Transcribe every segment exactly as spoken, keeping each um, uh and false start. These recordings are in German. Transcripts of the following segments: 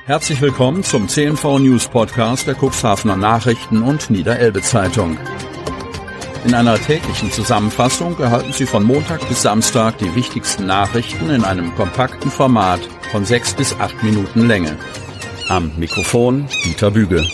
Herzlich willkommen zum C N V News Podcast der Cuxhavener Nachrichten und Niederelbe Zeitung. In einer täglichen Zusammenfassung erhalten Sie von Montag bis Samstag die wichtigsten Nachrichten in einem kompakten Format von sechs bis acht Minuten Länge. Am Mikrofon Dieter Büge.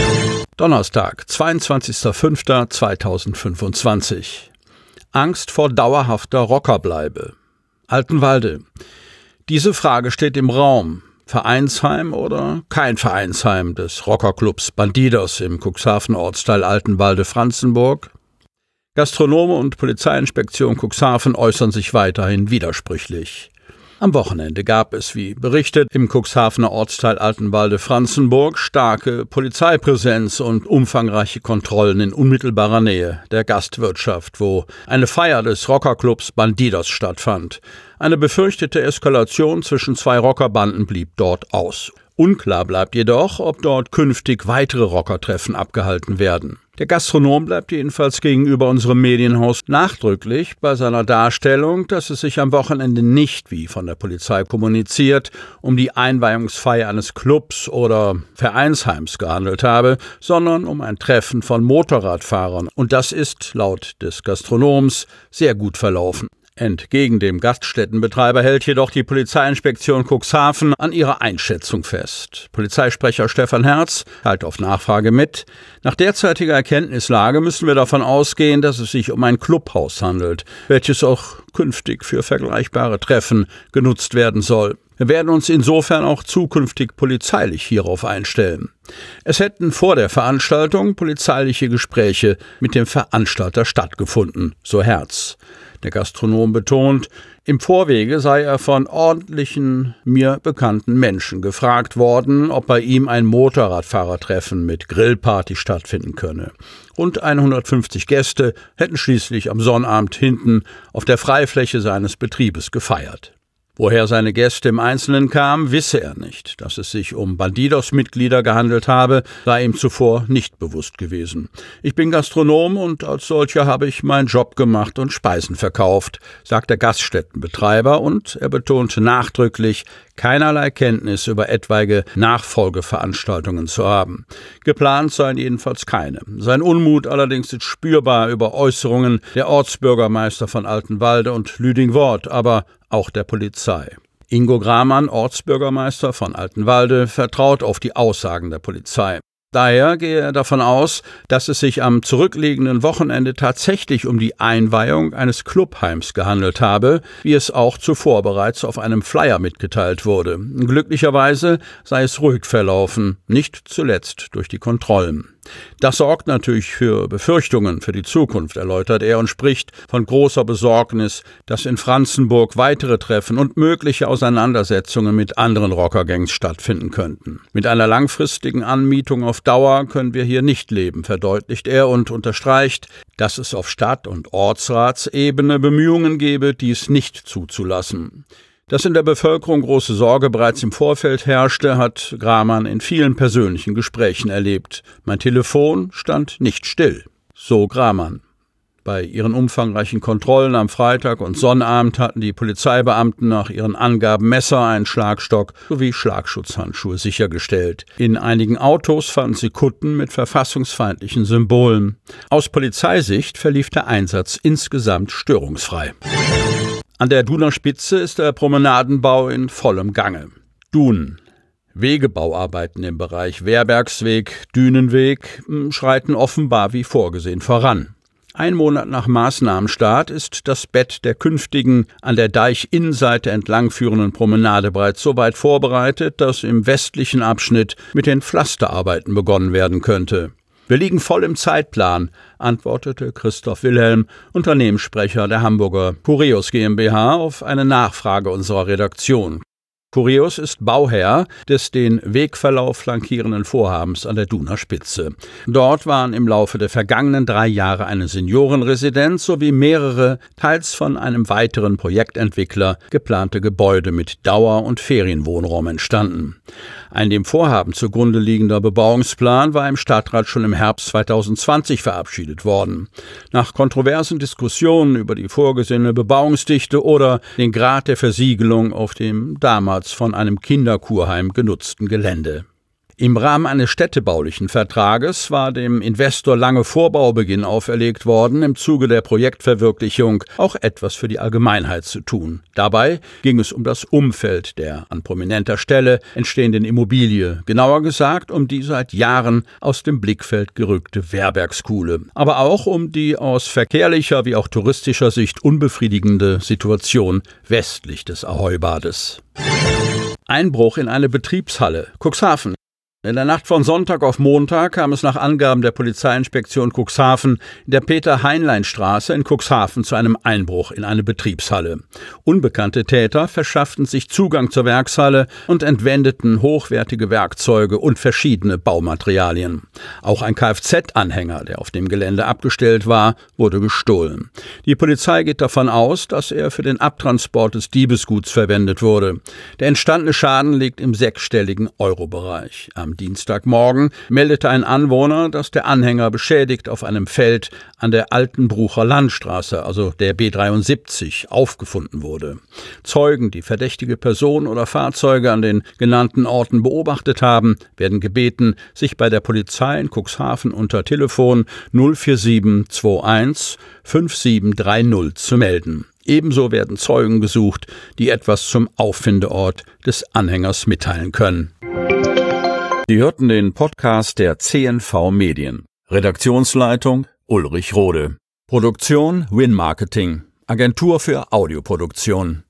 Donnerstag, zweiundzwanzigster fünfter zweitausendfünfundzwanzig. Angst vor dauerhafter Rockerbleibe. Altenwalde. Diese Frage steht im Raum. Vereinsheim oder kein Vereinsheim des Rockerclubs Bandidos im Cuxhavener Ortsteil Altenwalde-Franzenburg? Gastronome und Polizeiinspektion Cuxhaven äußern sich weiterhin widersprüchlich. Am Wochenende gab es, wie berichtet, im Cuxhavener Ortsteil Altenwalde-Franzenburg starke Polizeipräsenz und umfangreiche Kontrollen in unmittelbarer Nähe der Gastwirtschaft, wo eine Feier des Rockerclubs Bandidos stattfand. Eine befürchtete Eskalation zwischen zwei Rockerbanden blieb dort aus. Unklar bleibt jedoch, ob dort künftig weitere Rockertreffen abgehalten werden. Der Gastronom bleibt jedenfalls gegenüber unserem Medienhaus nachdrücklich bei seiner Darstellung, dass es sich am Wochenende nicht, wie von der Polizei kommuniziert, um die Einweihungsfeier eines Clubs oder Vereinsheims gehandelt habe, sondern um ein Treffen von Motorradfahrern. Und das ist, laut des Gastronoms, sehr gut verlaufen. Entgegen dem Gaststättenbetreiber hält jedoch die Polizeiinspektion Cuxhaven an ihrer Einschätzung fest. Polizeisprecher Stefan Herz teilt auf Nachfrage mit: Nach derzeitiger Erkenntnislage müssen wir davon ausgehen, dass es sich um ein Clubhaus handelt, welches auch künftig für vergleichbare Treffen genutzt werden soll. Wir werden uns insofern auch zukünftig polizeilich hierauf einstellen. Es hätten vor der Veranstaltung polizeiliche Gespräche mit dem Veranstalter stattgefunden, so Herz. Der Gastronom betont, im Vorwege sei er von ordentlichen, mir bekannten Menschen gefragt worden, ob bei ihm ein Motorradfahrertreffen mit Grillparty stattfinden könne. Rund hundertfünfzig Gäste hätten schließlich am Sonnabend hinten auf der Freifläche seines Betriebes gefeiert. Woher seine Gäste im Einzelnen kamen, wisse er nicht. Dass es sich um Bandidos-Mitglieder gehandelt habe, sei ihm zuvor nicht bewusst gewesen. Ich bin Gastronom und als solcher habe ich meinen Job gemacht und Speisen verkauft, sagt der Gaststättenbetreiber, und er betont nachdrücklich, keinerlei Kenntnis über etwaige Nachfolgeveranstaltungen zu haben. Geplant seien jedenfalls keine. Sein Unmut allerdings ist spürbar über Äußerungen der Ortsbürgermeister von Altenwalde und Lüdingwort, aber auch der Polizei. Ingo Gramann, Ortsbürgermeister von Altenwalde, vertraut auf die Aussagen der Polizei. Daher gehe er davon aus, dass es sich am zurückliegenden Wochenende tatsächlich um die Einweihung eines Clubheims gehandelt habe, wie es auch zuvor bereits auf einem Flyer mitgeteilt wurde. Glücklicherweise sei es ruhig verlaufen, nicht zuletzt durch die Kontrollen. Das sorgt natürlich für Befürchtungen für die Zukunft, erläutert er und spricht von großer Besorgnis, dass in Franzenburg weitere Treffen und mögliche Auseinandersetzungen mit anderen Rockergangs stattfinden könnten. Mit einer langfristigen Anmietung auf Dauer können wir hier nicht leben, verdeutlicht er und unterstreicht, dass es auf Stadt- und Ortsratsebene Bemühungen gebe, dies nicht zuzulassen. Dass in der Bevölkerung große Sorge bereits im Vorfeld herrschte, hat Gramann in vielen persönlichen Gesprächen erlebt. Mein Telefon stand nicht still, so Gramann. Bei ihren umfangreichen Kontrollen am Freitag und Sonnabend hatten die Polizeibeamten nach ihren Angaben Messer, einen Schlagstock sowie Schlagschutzhandschuhe sichergestellt. In einigen Autos fanden sie Kutten mit verfassungsfeindlichen Symbolen. Aus Polizeisicht verlief der Einsatz insgesamt störungsfrei. An der Duner Spitze ist der Promenadenbau in vollem Gange. Dun. Wegebauarbeiten im Bereich Wehrbergsweg, Dünenweg schreiten offenbar wie vorgesehen voran. Ein Monat nach Maßnahmenstart ist das Bett der künftigen an der Deichinnenseite entlangführenden Promenade bereits so weit vorbereitet, dass im westlichen Abschnitt mit den Pflasterarbeiten begonnen werden könnte. Wir liegen voll im Zeitplan, antwortete Christoph Wilhelm, Unternehmenssprecher der Hamburger Cureus GmbH, auf eine Nachfrage unserer Redaktion. Cureus ist Bauherr des den Wegverlauf flankierenden Vorhabens an der Duner Spitze. Dort waren im Laufe der vergangenen drei Jahre eine Seniorenresidenz sowie mehrere, teils von einem weiteren Projektentwickler, geplante Gebäude mit Dauer- und Ferienwohnraum entstanden. Ein dem Vorhaben zugrunde liegender Bebauungsplan war im Stadtrat schon im Herbst zweitausendzwanzig verabschiedet worden. Nach kontroversen Diskussionen über die vorgesehene Bebauungsdichte oder den Grad der Versiegelung auf dem damals von einem Kinderkurheim genutzten Gelände. Im Rahmen eines städtebaulichen Vertrages war dem Investor lange vor Baubeginn auferlegt worden, im Zuge der Projektverwirklichung auch etwas für die Allgemeinheit zu tun. Dabei ging es um das Umfeld der an prominenter Stelle entstehenden Immobilie, genauer gesagt um die seit Jahren aus dem Blickfeld gerückte Werbergskuhle, aber auch um die aus verkehrlicher wie auch touristischer Sicht unbefriedigende Situation westlich des Ahoy-Bades. Einbruch in eine Betriebshalle, Cuxhaven. In der Nacht von Sonntag auf Montag kam es nach Angaben der Polizeiinspektion Cuxhaven in der Peter-Heinlein-Straße in Cuxhaven zu einem Einbruch in eine Betriebshalle. Unbekannte Täter verschafften sich Zugang zur Werkshalle und entwendeten hochwertige Werkzeuge und verschiedene Baumaterialien. Auch ein Kfz-Anhänger, der auf dem Gelände abgestellt war, wurde gestohlen. Die Polizei geht davon aus, dass er für den Abtransport des Diebesguts verwendet wurde. Der entstandene Schaden liegt im sechsstelligen Euro-Bereich. Am Dienstagmorgen meldete ein Anwohner, dass der Anhänger beschädigt auf einem Feld an der Altenbrucher Landstraße, also der B dreiundsiebzig, aufgefunden wurde. Zeugen, die verdächtige Personen oder Fahrzeuge an den genannten Orten beobachtet haben, werden gebeten, sich bei der Polizei in Cuxhaven unter Telefon null vier sieben zwei eins fünf sieben drei null zu melden. Ebenso werden Zeugen gesucht, die etwas zum Auffindeort des Anhängers mitteilen können. Sie hörten den Podcast der C N V Medien. Redaktionsleitung Ulrich Rode. Produktion Win Marketing, Agentur für Audioproduktion.